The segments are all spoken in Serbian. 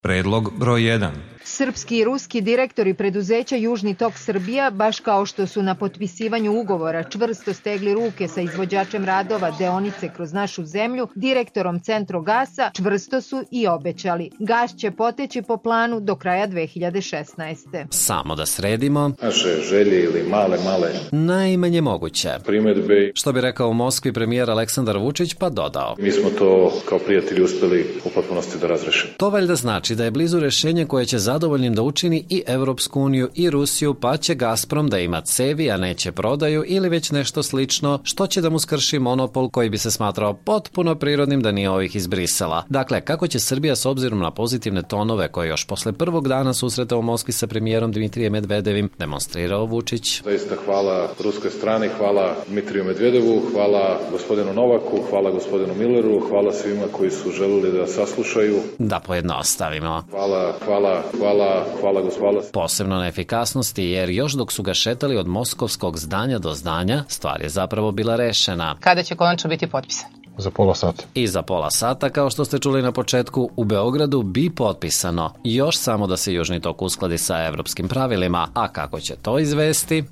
Predlog broj 1. Srpski i ruski direktori preduzeća Južni tok Srbija, baš kao što su na potpisivanju ugovora čvrsto stegli ruke sa izvođačem radova deonice kroz našu zemlju, direktorom Centrogasa, čvrsto su i obećali. Gas će poteći po planu do kraja 2016. Samo da sredimo naše želje ili male najmanje moguće. Primjedbe. Što bi rekao u Moskvi premijer Aleksandar Vučić, pa dodao: Mi smo to kao prijatelji uspeli u potpunosti da razrešimo. To valjda znači da je blizu rešenje koje će zadovoljnim da učini i Evropsku uniju i Rusiju, pa će Gazprom da ima cevi, a neće prodaju ili već nešto slično, što će da mu skrši monopol koji bi se smatrao potpuno prirodnim da nije ovih iz Brisela. Dakle, kako će Srbija s obzirom na pozitivne tonove koje još posle prvog dana susreta u Moskvi sa premijerom Dmitrijem Medvedevim demonstrirao Vučić? Zaista hvala ruskoj strani, hvala Dmitriju Medvedevu, hvala gospodinu Novaku, hvala gospodinu Milleru, hvala svima koji su želeli da saslušaju. Da pojednostavimo. Hvala gospodinu. Posebno na efikasnosti, jer još dok su ga šetali od moskovskog zdanja do zdanja, stvar je zapravo bila rešena. Kada će konačno biti potpisan? Za pola sata. I za pola sata, kao što ste čuli na početku, u Beogradu bi potpisano. Još samo da se Južni tok uskladi sa evropskim pravilima. A kako će to izvesti?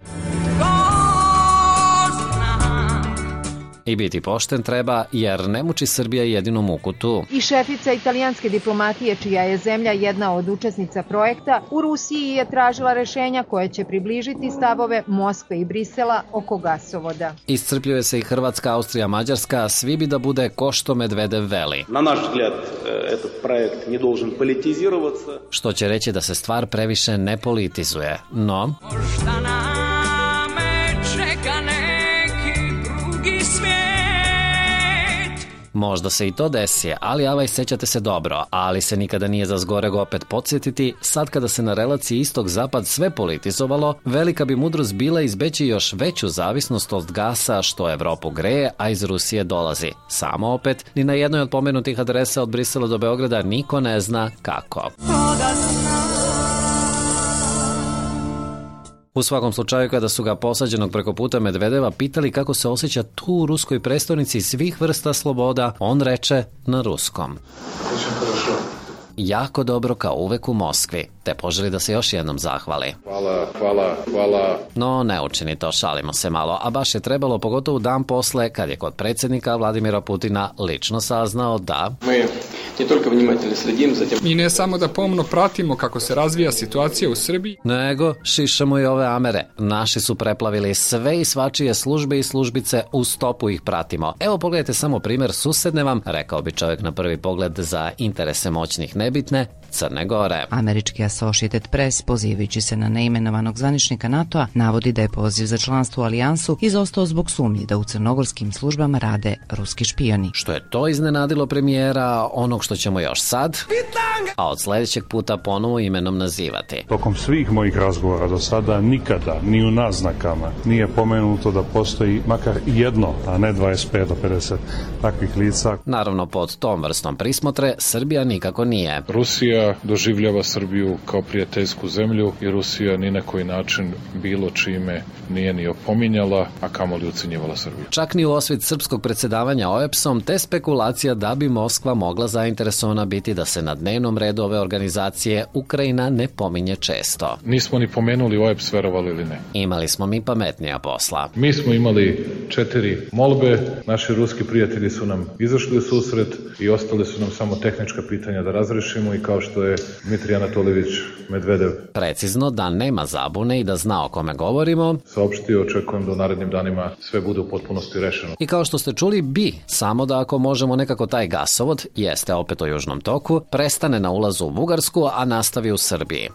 I biti pošten treba, jer ne muči Srbija jedinu muku tu. I šefica italijanske diplomatije, čija je zemlja jedna od učesnica projekta, u Rusiji je tražila rešenja koje će približiti stavove Moskve i Brisela oko gasovoda. Iscrpljuje se i Hrvatska, Austrija, Mađarska, svi bi da bude ko što Medvedev veli. Na naš vzgled, этот projekt ne должен politizirovаться. Što će reći da se stvar previše ne politizuje, no... Možda se i to desi, ali avaj, sećate se dobro, ali se nikada nije za zgoreg opet podsjetiti, sad kada se na relaciji istok-zapad sve politizovalo, velika bi mudrost bila izbeći još veću zavisnost od gasa što Evropu greje, a iz Rusije dolazi. Samo opet, ni na jednoj od pomenutih adresa od Brisela do Beograda niko ne zna kako. U svakom slučaju, kada su ga posađenog preko puta Medvedeva pitali kako se osjeća tu u ruskoj prestonici svih vrsta sloboda, on reče na ruskom: jako dobro, kao uvek u Moskvi, te poželi da se još jednom zahvali. Hvala. No, ne učini to, šalimo se malo, a baš je trebalo, pogotovo dan posle, kad je kod predsjednika Vladimira Putina lično saznao da... Mi ne samo da pomno pratimo kako se razvija situacija u Srbiji, nego šišamo i ove Amere. Naši su preplavili sve i svačije službe i službice, u stopu ih pratimo. Evo pogledajte samo primjer susedne vam, rekao bi čovjek na prvi pogled za interese moćnih nebitne, Crne Gore. Američki Associated Press, pozivajući se na neimenovanog zvaničnika NATO-a, navodi da je poziv za članstvo u alijansu izostao zbog sumnji da u crnogorskim službama rade ruski špijoni. Što je to iznenadilo premijera, onog što ćemo još sad, a od sljedećeg puta ponovo imenom nazivati. Tokom svih mojih razgovora do sada nikada, ni u naznakama, nije pomenuto da postoji makar jedno, a ne 25 do 50 takvih lica. Naravno, pod tom vrstom prismotre Srbija nikako nije. Rusija doživljava Srbiju kao prijateljsku zemlju i Rusija ni na koji način bilo čime nije ni opominjala, a kamoli ucenjivala Srbiju. Čak ni u osvit srpskog predsjedavanja OEBS-om, te spekulacija da bi Moskva mogla zainteresovana biti da se na dnevnom redu ove organizacije Ukrajina ne pominje često. Nismo ni pomenuli OEBS, verovali ili ne. Imali smo mi pametnija posla. Mi smo imali 4 molbe, naši ruski prijatelji su nam izašli u susret i ostale su nam samo tehnička pitanja da razrešimo i kao što je Dmitrij Anatoljević Medvedev precizno, da nema zabune i da zna o kome govorimo, saopštio, očekujem da u narednim danima sve bude u potpunosti rešeno. I kao što ste čuli, samo da ako možemo nekako taj gasovod, jeste opet o Južnom toku, prestane na ulazu u Bugarsku, a nastavi u Srbiji.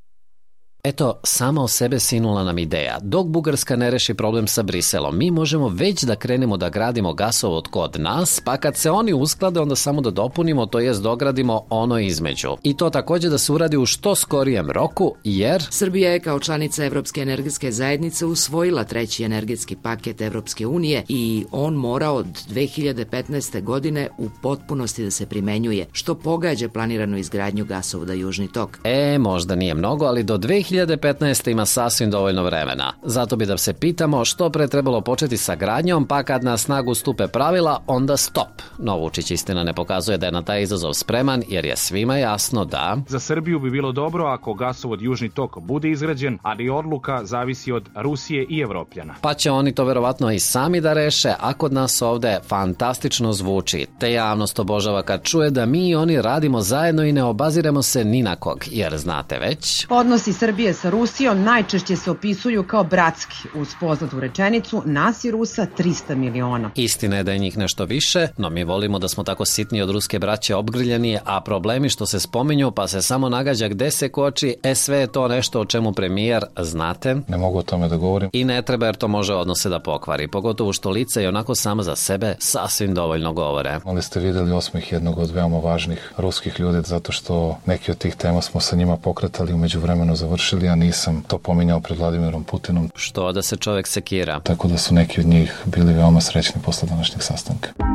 Eto, sama o sebe sinula nam ideja. Dok Bugarska ne reši problem sa Briselom, mi možemo već da krenemo da gradimo gasovod kod nas, pa kad se oni usklade, onda samo da dopunimo, to jest dogradimo ono između. I to također da se uradi u što skorijem roku, jer... Srbija je kao članica Evropske energetske zajednice usvojila treći energetski paket Evropske unije i on mora od 2015. godine u potpunosti da se primenjuje, što pogađa planiranu izgradnju gasovoda Južni tok. Možda nije mnogo, ali do 2015. 2015. ima sasvim dovoljno vremena. Zato bi da se pitamo što pre trebalo početi sa gradnjom, pa kad na snagu stupe pravila, onda stop. No Vučić istina ne pokazuje da je na taj izazov spreman, jer je svima jasno da... Za Srbiju bi bilo dobro ako gasovod Južni tok bude izgrađen, ali odluka zavisi od Rusije i Evropljana. Pa će oni to verovatno i sami da reše, a kod nas ovde fantastično zvuči, te javnost obožava kad čuje da mi i oni radimo zajedno i ne obaziremo se ni na kog, jer znate već... Odnosi Srbije sa Rusijom najčešće se opisuju kao bratski, uz poznatu rečenicu nas i Rusa 300 miliona. Istina je da je njih nešto više, no mi volimo da smo tako sitni od ruske braće obgrljeni, a problemi što se spominju pa se samo nagađa gde se koči, sve je to nešto o čemu premijer, znate... Ne mogu o tome da govorim. I ne treba jer to može odnose da pokvari, pogotovo što lice i onako sama za sebe sasvim dovoljno govore. Ali ste videli osmeh jednog od veoma važnih ruskih ljudi, zato što neki od tih tema smo sa njima pokretali, umeđu vremenu završili, a nisam to pominjao pred Vladimirom Putinom. Što da se čovek sekira. Tako da su neki od njih bili veoma srećni posle današnjeg sastanka.